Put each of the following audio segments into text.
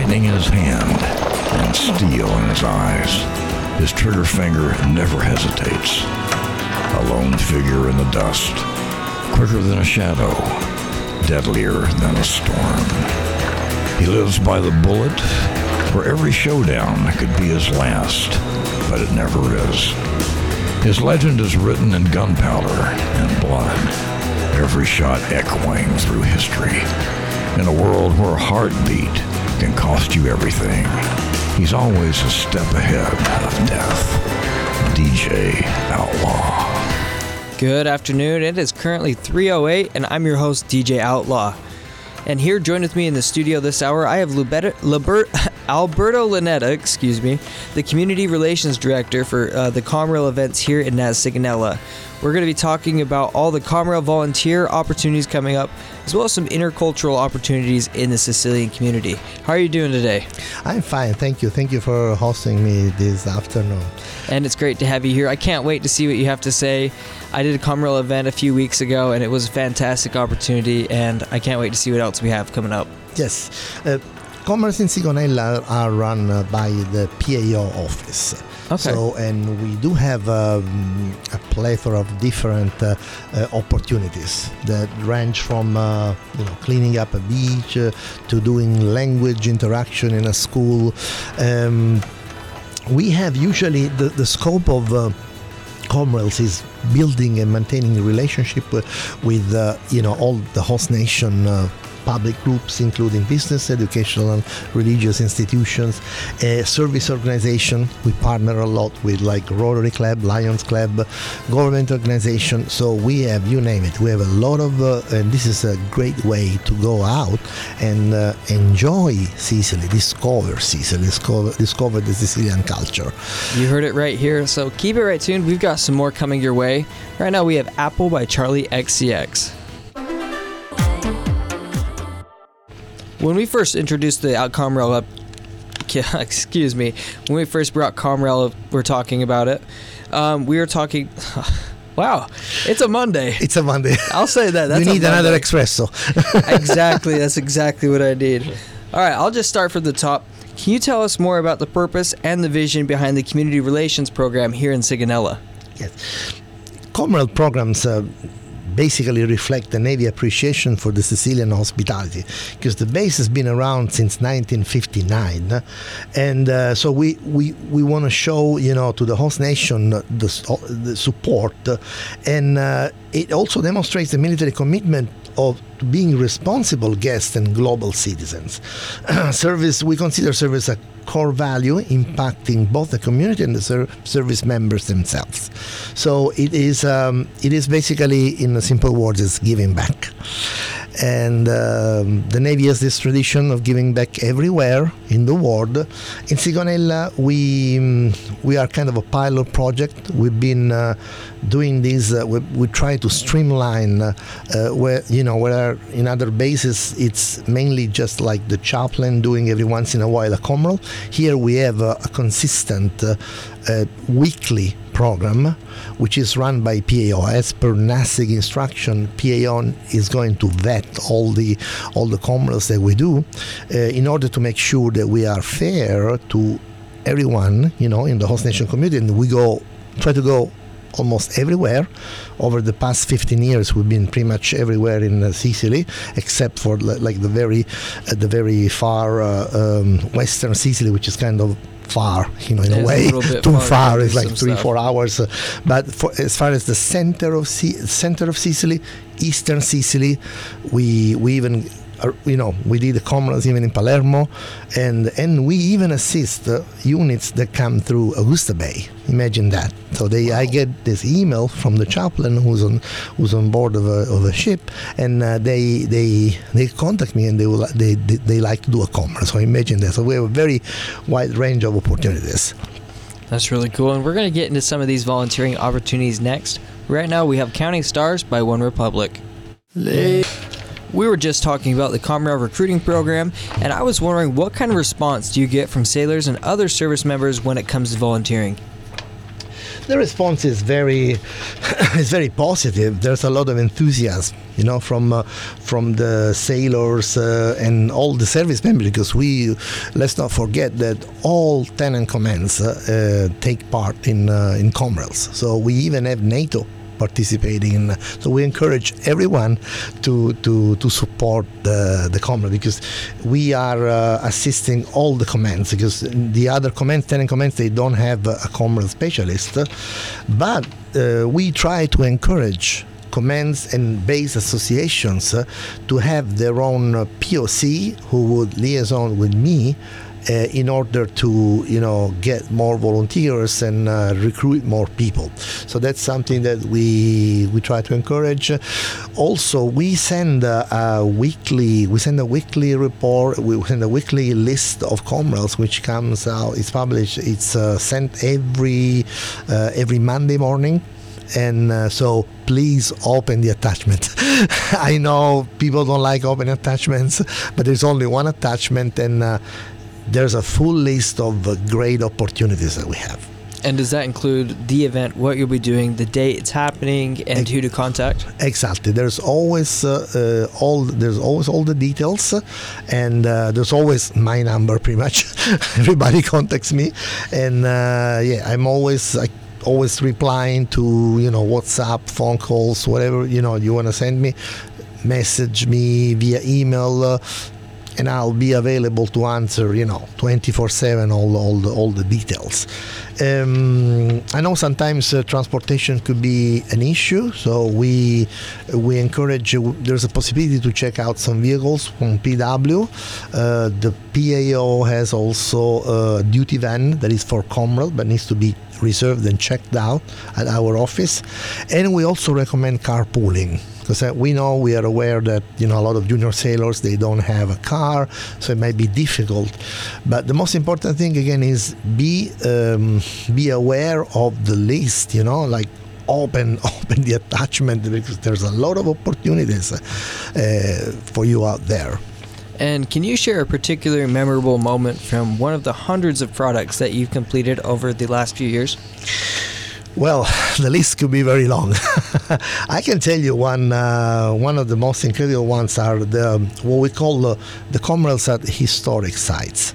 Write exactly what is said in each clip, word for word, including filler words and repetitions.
lightning in his hand and steel in his eyes. His trigger finger never hesitates. A lone figure in the dust, quicker than a shadow, deadlier than a storm. He lives by the bullet, where every showdown could be his last, but it never is. His legend is written in gunpowder and blood, every shot echoing through history. In a world where a heartbeat can cost you everything, he's always a step ahead of death. D J Outlaw. Good afternoon. It is currently three oh eight, and I'm your host, D J Outlaw. And here, joined with me in the studio this hour, I have Lubetta, Libert, Alberto Lanetta, excuse me, the Community Relations Director for uh, the Comrail events here in Naz Sigonella. We're going to be talking about all the Comrail volunteer opportunities coming up, as well as some intercultural opportunities in the Sicilian community. How are you doing today? I'm fine, thank you. Thank you for hosting me this afternoon. And it's great to have you here. I can't wait to see what you have to say. I did a Comrail event a few weeks ago, and it was a fantastic opportunity, and I can't wait to see what else we have coming up. Yes. Uh, Comrails in Sigonella are run uh, by the P A O office. Okay. So, and we do have um, a plethora of different uh, uh, opportunities that range from uh, you know cleaning up a beach uh, to doing language interaction in a school. Um, we have usually the, the scope of uh, Comrails is building and maintaining a relationship uh, with uh, you know all the host nation uh, public groups, including business, educational, and religious institutions, uh, service organization. We partner a lot with like Rotary Club, Lions Club, government organization. So we have, you name it, we have a lot of, uh, and this is a great way to go out and uh, enjoy Sicily, discover Sicily, discover, discover the Sicilian culture. You heard it right here, so keep it right tuned. We've got some more coming your way. Right now we have Apple by Charlie X C X. When we first introduced the out Comrail up, excuse me, when we first brought Comrail up, we're talking about it. Um, we were talking. Wow, it's a Monday. It's a Monday. I'll say that. That's you need a another espresso. Exactly. That's exactly what I need. All right, I'll just start from the top. Can you tell us more about the purpose and the vision behind the Community Relations Program here in Sigonella? Yes, Comrail programs. Uh, basically reflect the Navy appreciation for the Sicilian hospitality, because the base has been around since nineteen fifty-nine, and uh, so we we, we want to show you know to the host nation the, the support, and uh, it also demonstrates the military commitment of being responsible guests and global citizens. Service, we consider service a core value impacting both the community and the ser- service members themselves. So it is um, it is basically, in simple words, it's giving back. And um, the Navy has this tradition of giving back everywhere in the world. In Sigonella, we um, we are kind of a pilot project. We've been uh, doing this. Uh, we, we try to streamline uh, uh, where you know where in other bases it's mainly just like the chaplain doing every once in a while a Comrail. Here we have a, a consistent uh, uh, weekly program, which is run by P A O. As per NASIG instruction, P A O is going to vet all the all the Comrails that we do uh, in order to make sure that we are fair to everyone, you know, in the host nation community. And we go try to go almost everywhere. Over the past fifteen years, we've been pretty much everywhere in uh, Sicily, except for like the very uh, the very far uh, um, western Sicily, which is kind of far, you know, in yeah, a way, a too far. It's like three, stuff. four hours. Uh, but for, as far as the center of C- center of Sicily, eastern Sicily, we we even, uh, you know, we did the Comrails even in Palermo, and and we even assist uh, units that come through Augusta Bay. Imagine that. So they, wow. I get this email from the chaplain who's on who's on board of a, of a ship, and uh, they they they contact me and they will they, they they like to do a Comrail. So imagine that. So we have a very wide range of opportunities. That's really cool, and we're going to get into some of these volunteering opportunities next. Right now, we have Counting Stars by One Republic. We were just talking about the Comrail recruiting program, and I was wondering, what kind of response do you get from sailors and other service members when it comes to volunteering? the response is very is very positive. There's a lot of enthusiasm, you know, from uh, from the sailors uh, and all the service members, because we let's not forget that all tenant commands uh, uh, take part in uh, in Comrels. So we even have NATO participating in. So we encourage everyone to to to support the the Comrel, because we are uh, assisting all the commands, because the other commands, tenant commands, they don't have a Comrel specialist, but uh, we try to encourage commands and base associations uh, to have their own uh, P O C who would liaison with me uh, in order to, you know, get more volunteers and uh, recruit more people. So that's something that we we try to encourage. Also, we send a, a weekly we send a weekly report. We send a weekly list of Comrels, which comes out. It's published. It's uh, sent every uh, every Monday morning. And uh, so please open the attachment. I know people don't like open attachments, but there's only one attachment, and uh, there's a full list of uh, great opportunities that we have. And does that include the event, what you'll be doing, the date it's happening, and who to contact? Exactly. There's always uh, uh, all there's always all the details, and uh, there's always my number. Pretty much, everybody contacts me, and uh, yeah, I'm always like. always replying to, you know, WhatsApp, phone calls, whatever, you know, you want to send me, message me via email, uh, and I'll be available to answer, you know, twenty-four seven, all, all, the, all the details. Um, I know sometimes uh, transportation could be an issue, so we we encourage, uh, there's a possibility to check out some vehicles from P W. Uh, the P A O has also a duty van that is for Comrel, but needs to be reserved and checked out at our office. And we also recommend carpooling, because uh, we know, we are aware that, you know, a lot of junior sailors, they don't have a car, so it might be difficult. But the most important thing, again, is be um, be aware of the list, you know, like open open the attachment, because there's a lot of opportunities uh, for you out there. And can you share a particular memorable moment from one of the hundreds of products that you've completed over the last few years? Well, the list could be very long. I can tell you one uh, one of the most incredible ones are the what we call the, the Comrels at historic sites.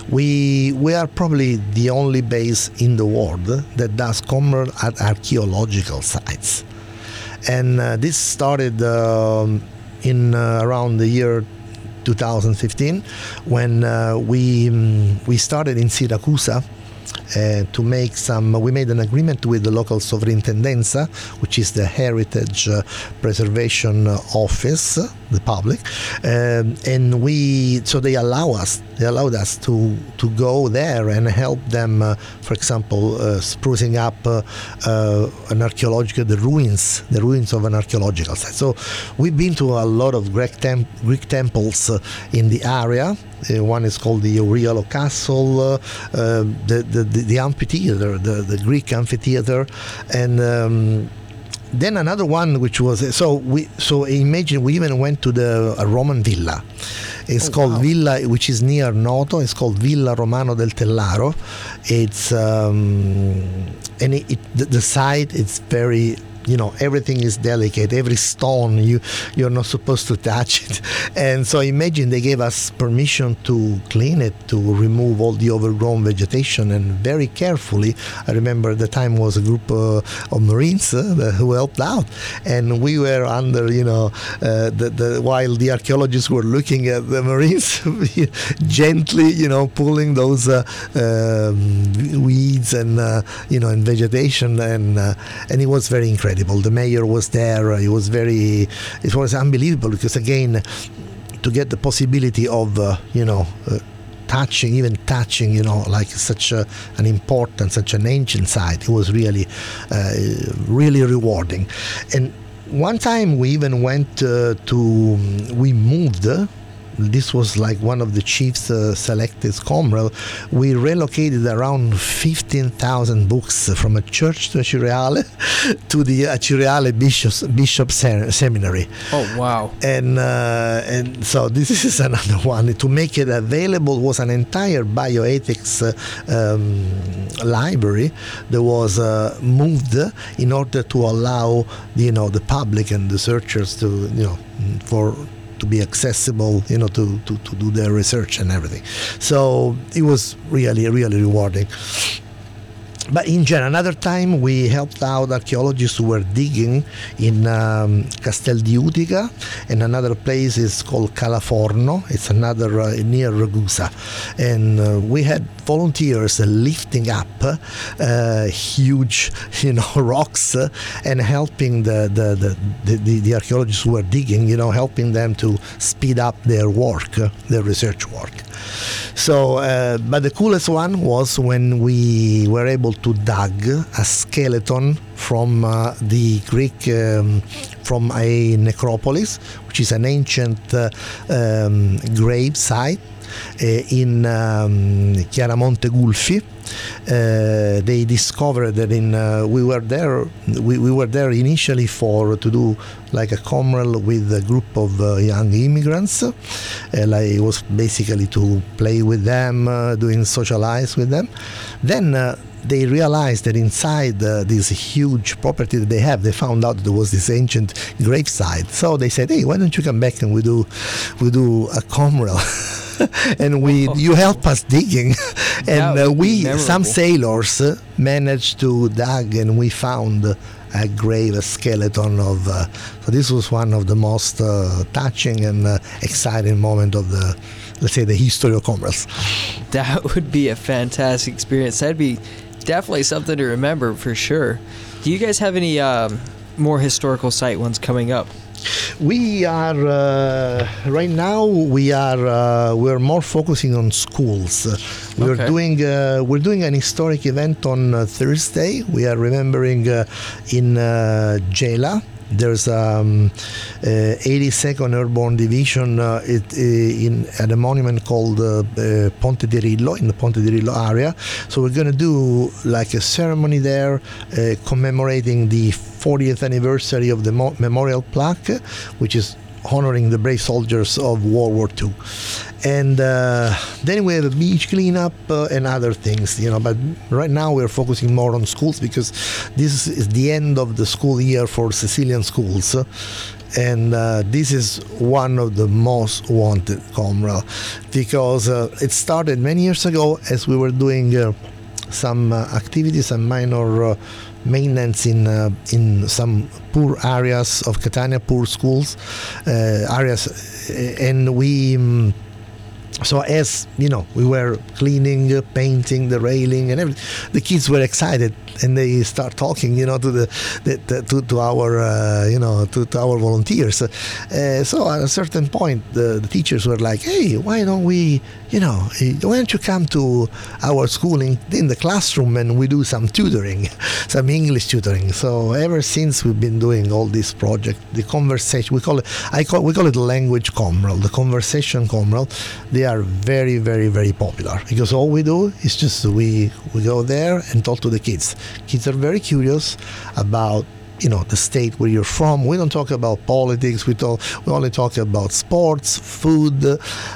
We we are probably the only base in the world that does Comrel at archaeological sites, and uh, this started um, in uh, around the year two thousand fifteen, when uh, we um, we started in Siracusa uh, to make some. We made an agreement with the local Sovrintendenza, which is the Heritage uh, Preservation Office, the public, um, and we so they allow us. They allowed us to to go there and help them, uh, for example, uh, sprucing up uh, uh, an archaeological the ruins, the ruins of an archaeological site. So we've been to a lot of Greek, temp- Greek temples uh, in the area. Uh, one is called the Eurialo Castle, uh, uh, the, the the the amphitheater, the the Greek amphitheater, and. Um, Then another one, which was so we so imagine we even went to the a Roman villa. It's oh, called wow. Villa, which is near Noto. It's called Villa Romano del Tellaro. It's um, and it, it, the, the site. It's very. You know, everything is delicate. Every stone, you you're not supposed to touch it. And so imagine they gave us permission to clean it, to remove all the overgrown vegetation, and very carefully. I remember at the time was a group uh, of Marines uh, who helped out, and we were under, you know, uh, the, the while the archaeologists were looking at the Marines, gently, you know, pulling those uh, um, weeds and uh, you know, and vegetation, and uh, and it was very incredible. The mayor was there. It was very, it was unbelievable, because again, to get the possibility of, uh, you know, uh, touching, even touching, you know, like such a, an important, such an ancient site, it was really, uh, really rewarding. And one time we even went uh, to, we moved uh, this was like one of the chiefs uh, selected Comrel, we relocated around fifteen thousand books from a church to Acireale to the Acireale Bishops, Bishop Seminary. Oh, wow. And uh, and so this is another one. To make it available was an entire bioethics uh, um, library that was uh, moved in order to allow, you know, the public and the researchers to, you know, for to be accessible, you know, to, to, to do their research and everything. So it was really, really rewarding. But in general, another time we helped out archaeologists who were digging in um, Castel di Utica, and another place is called Calaforno. It's another uh, near Ragusa, and uh, we had volunteers uh, lifting up uh, huge, you know, rocks uh, and helping the the, the, the the archaeologists who were digging, you know, helping them to speed up their work, uh, their research work. So, uh, but the coolest one was when we were able to dig a skeleton from uh, the Greek, um, from a necropolis, which is an ancient uh, um, grave site uh, in um, Chiaramonte Gulfi. Uh, they discovered that in uh, we were there we, we were there initially for to do like a Comrel with a group of uh, young immigrants. Uh, like it was basically to play with them, uh, doing socialize with them. Then uh, they realized that inside uh, this huge property that they have, they found out there was this ancient gravesite. So they said, "Hey, why don't you come back and we do we do a Comrel?" And we, oh. you help us digging, and uh, we, memorable. Some sailors uh, managed to dig, and we found uh, a grave, a skeleton of. Uh, so this was one of the most uh, touching and uh, exciting moment of the, let's say, the history of Comrels. That would be a fantastic experience. That'd be definitely something to remember for sure. Do you guys have any um, more historical site ones coming up? We are uh, right now. We are uh, we're more focusing on schools. Uh, we're okay. doing uh, we're doing an historic event on uh, Thursday. We are remembering uh, in uh, Gela. There's um, uh, eighty-second Airborne Division uh, it, uh, in at a monument called uh, uh, Ponte di Rillo, in the Ponte di Rillo area. So we're going to do like a ceremony there uh, commemorating the fortieth anniversary of the mo- memorial plaque, which is honoring the brave soldiers of World War Two. And uh, then we have a beach cleanup uh, and other things, you know. But right now we're focusing more on schools because this is the end of the school year for Sicilian schools. And uh, this is one of the most wanted Comrel because uh, it started many years ago as we were doing uh, some uh, activities and minor uh, maintenance in uh, in some poor areas of Catania, poor schools uh, areas, and we. Um, So as you know, we were cleaning, uh, painting the railing, and everything. The kids were excited, and they start talking, you know, to the, the, the to, to our, uh, you know, to, to our volunteers. Uh, so at a certain point, the, the teachers were like, "Hey, why don't we, you know, why don't you come to our school in, in the classroom and we do some tutoring, some English tutoring?" So ever since we've been doing all this project, the conversation we call it, I call we call it language Comrel, the conversation Comrel. They are very, very, very popular because all we do is just we we go there and talk to the kids. Kids are very curious about, you know, the state where you're from. We don't talk about politics. We talk. We only talk about sports, food.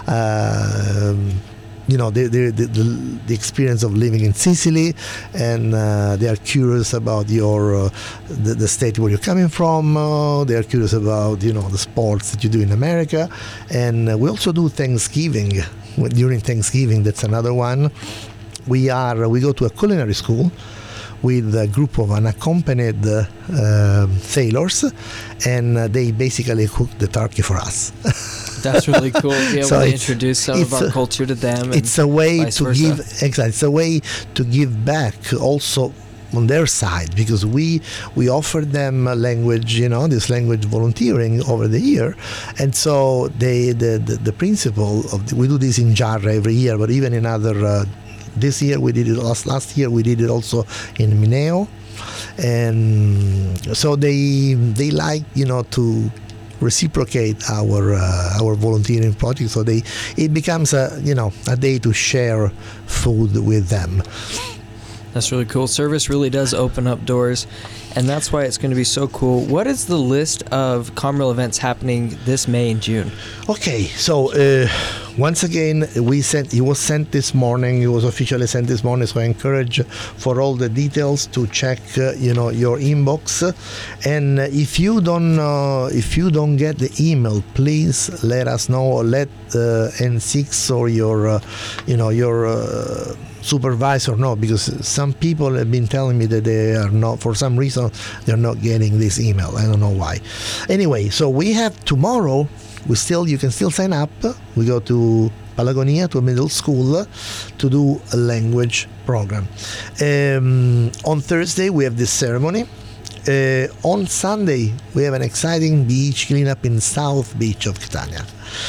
Uh, you know, the the, the the experience of living in Sicily, and uh, they are curious about your uh, the, the state where you're coming from. Uh, they are curious about, you know, the sports that you do in America, and uh, we also do Thanksgiving. During Thanksgiving, that's another one. We are we go to a culinary school with a group of unaccompanied uh, uh, sailors, and uh, they basically cook the turkey for us. That's really cool to be able so to introduce some of our a, culture to them. It's a way to versa. give exactly. It's a way to give back also on their side, because we we offer them language, you know, this language volunteering over the year, and so they the the, the principle of the, we do this in Giarra every year, but even in other. Uh, This year we did it. Last last year we did it also in Mineo, and so they they like, you know, to reciprocate our uh, our volunteering project. So they it becomes a you know a day to share food with them. That's really cool. Service really does open up doors, and that's why it's going to be so cool. What is the list of Comrail events happening this May and June? Okay, so uh, once again, we sent. It was sent this morning. It was officially sent this morning. So I encourage for all the details to check, uh, you know, your inbox. And if you don't, uh, if you don't get the email, please let us know. Or let uh, N six or your, uh, you know, your. Uh, supervisor know, because some people have been telling me that they are not, for some reason they're not getting this email. I don't know why. Anyway, so we have tomorrow, we still you can still sign up. We go to Palagonia, to a middle school, to do a language program. Um, on Thursday we have this ceremony. Uh, on Sunday we have an exciting beach cleanup in South Beach of Catania.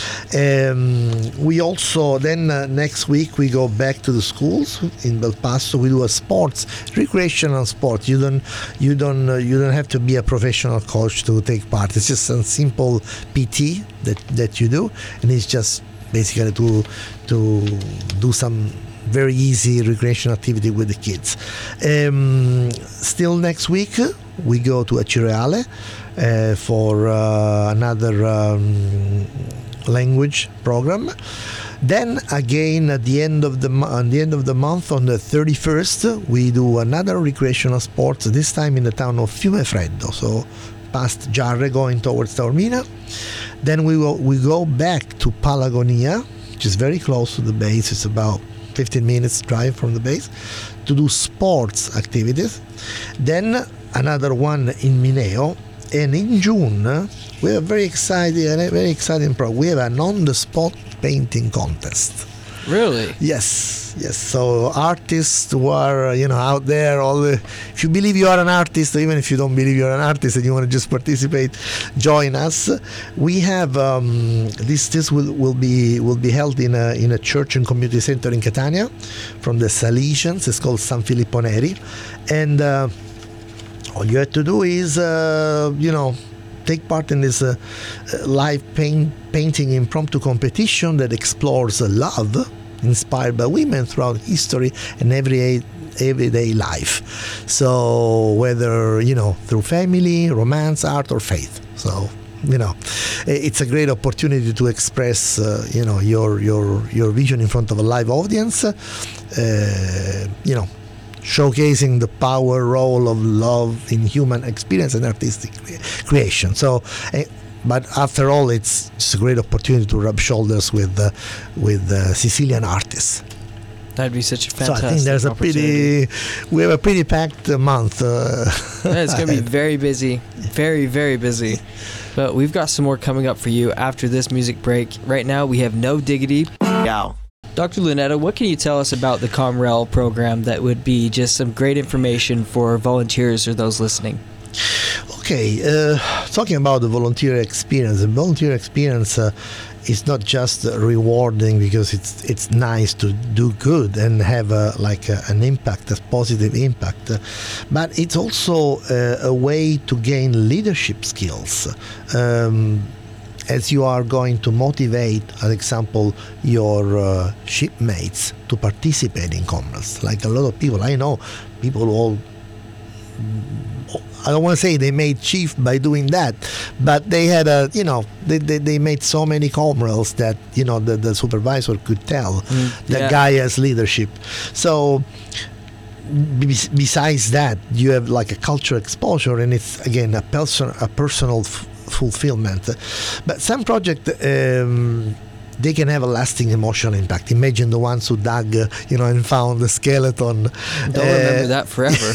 Um, we also then uh, next week we go back to the schools in Belpasso. We do a sports, recreational sport. You don't, you don't, uh, you don't have to be a professional coach to take part. It's just a simple P T that that you do, and it's just basically to to do some very easy recreational activity with the kids. Um, still next week we go to Acireale uh, for uh, another um, language program. Then again at the end of the at the end of the month, on the thirty-first, we do another recreational sports. This time in the town of Fiumefreddo, so past Giarre, going towards Taormina. Then we will we go back to Palagonia, which is very close to the base. It's about fifteen minutes drive from the base, to do sports activities. Then another one in Mineo, and in June we have a very exciting, a very exciting program. We have an on-the-spot painting contest. Really? Yes, yes. So artists who are, you know, out there, all the, if you believe you are an artist, or even if you don't believe you're an artist and you want to just participate, join us. We have um, this. This will, will be will be held in a in a church and community center in Catania, from the Salesians. It's called San Filippo Neri, and uh, all you have to do is, uh, you know. take part in this uh, live paint, painting impromptu competition that explores uh, love inspired by women throughout history and every everyday life. So whether, you know, through family, romance, art, or faith. So, you know, it's a great opportunity to express, uh, you know, your your your vision in front of a live audience. Uh, you know. Showcasing the power role of love in human experience and artistic creation. So, uh, but after all, it's just a great opportunity to rub shoulders with uh, with uh, Sicilian artists. That'd be such a fantastic So I think there's a pretty, we have a pretty packed month. Uh, yeah, it's going to be very busy, very, very busy. But we've got some more coming up for you after this music break. Right now, we have No Diggity. Yow. Doctor Lunetta, what can you tell us about the Comrail program that would be just some great information for volunteers or those listening? Okay, uh, talking about the volunteer experience, the volunteer experience uh, is not just rewarding because it's it's nice to do good and have a, like a, an impact, a positive impact, uh, but it's also uh, a way to gain leadership skills. Um, as you are going to motivate, for example, your uh, shipmates to participate in Comrails. Like a lot of people, I know people who all, I don't want to say they made chief by doing that, but they had a, you know, they, they, they made so many Comrails that, you know, the, the supervisor could tell mm, the yeah. guy has leadership. So, besides that, you have like a cultural exposure, and it's, again, a, person, a personal f- fulfillment. But some projects, um, they can have a lasting emotional impact. Imagine the ones who dug, uh, you know, and found the skeleton. Don't uh, remember that forever.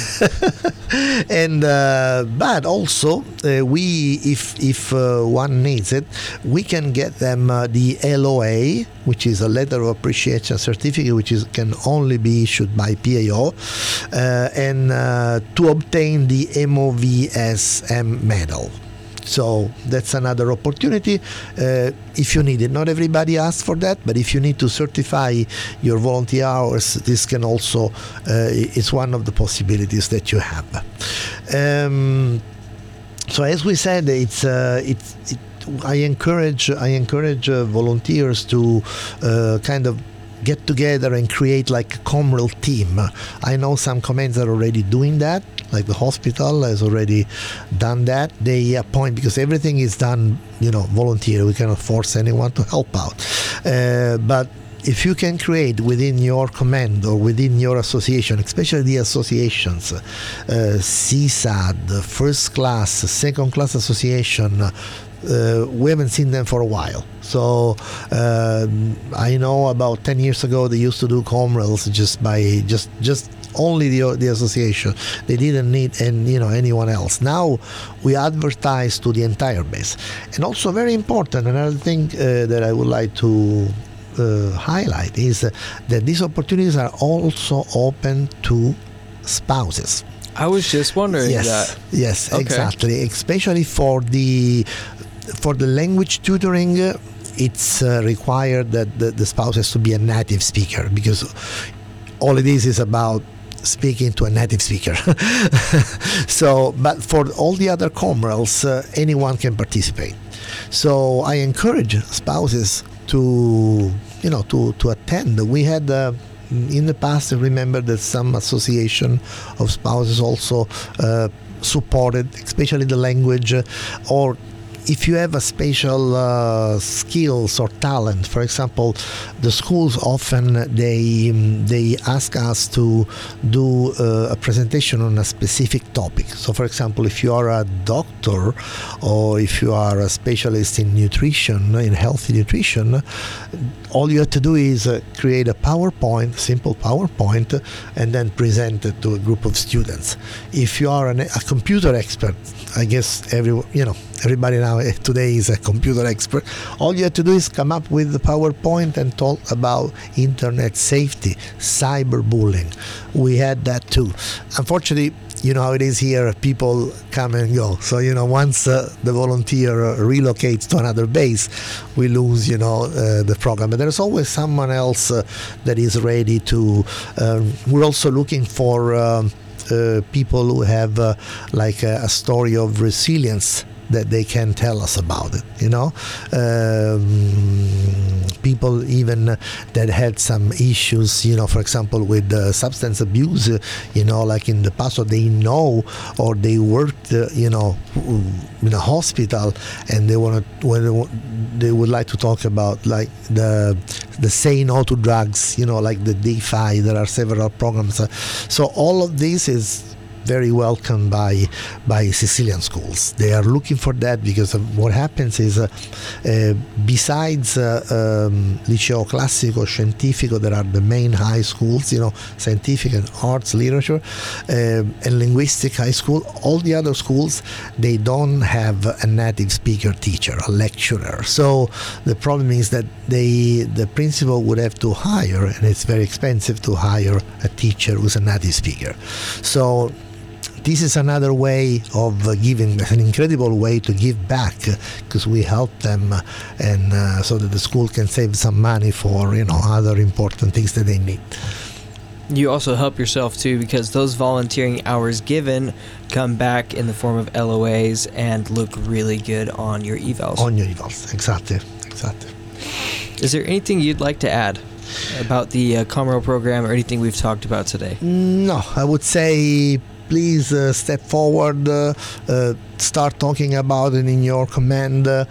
and uh, but also, uh, we, if if uh, one needs it, we can get them uh, the L O A, which is a letter of appreciation certificate, which is can only be issued by P A O, uh, and uh, to obtain the M O V S M medal. So that's another opportunity uh, if you need it. Not everybody asks for that, but if you need to certify your volunteer hours, this can also, uh, it's one of the possibilities that you have. Um, so as we said, it's uh, it's it, I encourage I encourage uh, volunteers to uh, kind of get together and create like a Comrel team. I know some commands are already doing that, like the hospital has already done that. They appoint, because everything is done, you know, volunteer. We cannot force anyone to help out. Uh, but if you can create within your command or within your association, especially the associations, uh, C S A D, first class, second class association, Uh, we haven't seen them for a while. So uh, I know about ten years ago they used to do Comrels just by just just only the the association. They didn't need and you know anyone else. Now we advertise to the entire base. And also very important, another thing uh, that I would like to uh, highlight is uh, that these opportunities are also open to spouses. I was just wondering yes, that. Yes, Okay. exactly. Especially for the for the language tutoring, uh, it's uh, required that the, the spouse has to be a native speaker, because all it is is about speaking to a native speaker. So, but for all the other Comrels, uh, anyone can participate. So I encourage spouses to, you know, to, to attend. We had uh, in the past, I remember that some association of spouses also uh, supported, especially the language, uh, or if you have a special uh, skills or talent. For example, the schools often they they ask us to do uh, a presentation on a specific topic. So for example, if you are a doctor or if you are a specialist in nutrition, in healthy nutrition, all you have to do is uh, create a PowerPoint, simple PowerPoint, and then present it to a group of students. If you are an, a computer expert, I guess every you know everybody now today is a computer expert. All you have to do is come up with the PowerPoint and talk about internet safety, cyberbullying. We had that too. Unfortunately, you know how it is here, people come and go. So, you know, once uh, the volunteer uh, relocates to another base, we lose, you know, uh, the program. But there's always someone else uh, that is ready to, um, we're also looking for um, uh, people who have uh, like a, a story of resilience that they can tell us about it, you know. Um, people even that had some issues, you know, for example, with uh, substance abuse, uh, you know, like in the past, or they know, or they worked, uh, you know, in a hospital, and they want to, when they would like to talk about like the the Say No to Drugs, you know, like the D F I. There are several programs. Uh, so all of this is very welcome by by Sicilian schools. They are looking for that, because of what happens is uh, uh, besides uh, um, Liceo Classico, Scientifico, there are the main high schools, you know, scientific and arts, literature, uh, and linguistic high school. All the other schools, they don't have a native speaker teacher, a lecturer. So the problem is that they the principal would have to hire, and it's very expensive to hire a teacher who's a native speaker. So this is another way of uh, giving, an incredible way to give back, because uh, we help them, uh, and uh, so that the school can save some money for, you know, other important things that they need. You also help yourself too, because those volunteering hours given come back in the form of L O As and look really good on your evals. On your evals, exactly, exactly. Is there anything you'd like to add about the uh, Comrel program, or anything we've talked about today? No, I would say please uh, step forward, uh, uh, start talking about it in your command. Uh,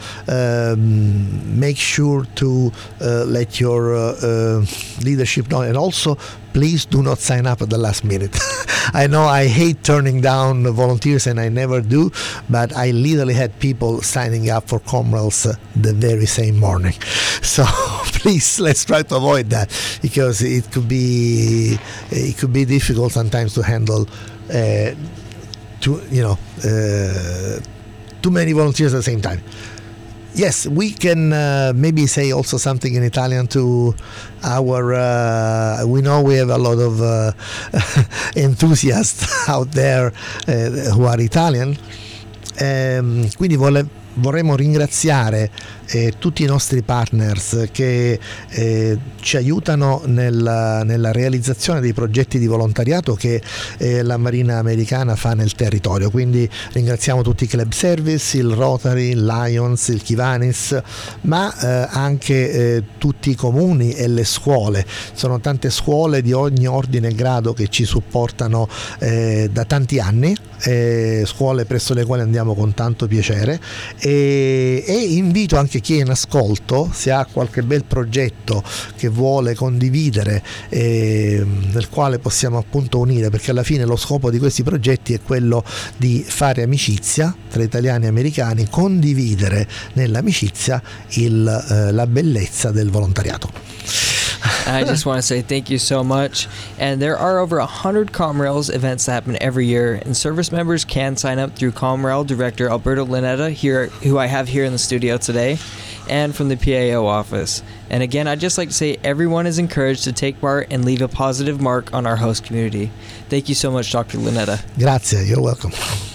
um, make sure to uh, let your uh, uh, leadership know, and also please do not sign up at the last minute. I know I hate turning down volunteers, and I never do, but I literally had people signing up for Comrels uh, the very same morning. So please, let's try to avoid that, because it could be it could be difficult sometimes to handle uh, too you know uh, too many volunteers at the same time. Yes, we can uh, maybe say also something in Italian to our, uh, we know we have a lot of uh, enthusiasts out there uh, who are Italian, um, quindi vole, vorremmo ringraziare e tutti i nostri partners che eh, ci aiutano nel, nella realizzazione dei progetti di volontariato che eh, la Marina Americana fa nel territorio. Quindi ringraziamo tutti i club service, il Rotary, il Lions, il Kiwanis, ma eh, anche eh, tutti i comuni e le scuole. Sono tante scuole di ogni ordine e grado che ci supportano eh, da tanti anni, eh, scuole presso le quali andiamo con tanto piacere, e, e invito anche chi è in ascolto, se ha qualche bel progetto che vuole condividere, eh, nel quale possiamo appunto unire, perché alla fine lo scopo di questi progetti è quello di fare amicizia tra italiani e americani, condividere nell'amicizia il, eh, la bellezza del volontariato. I just want to say thank you so much. And there are over one hundred Comrails events that happen every year, and service members can sign up through Comrail Director Alberto Lanetta, here, who I have here in the studio today, and from the P A O office. And again, I'd just like to say everyone is encouraged to take part and leave a positive mark on our host community. Thank you so much, Doctor Lanetta. Grazie, you're welcome.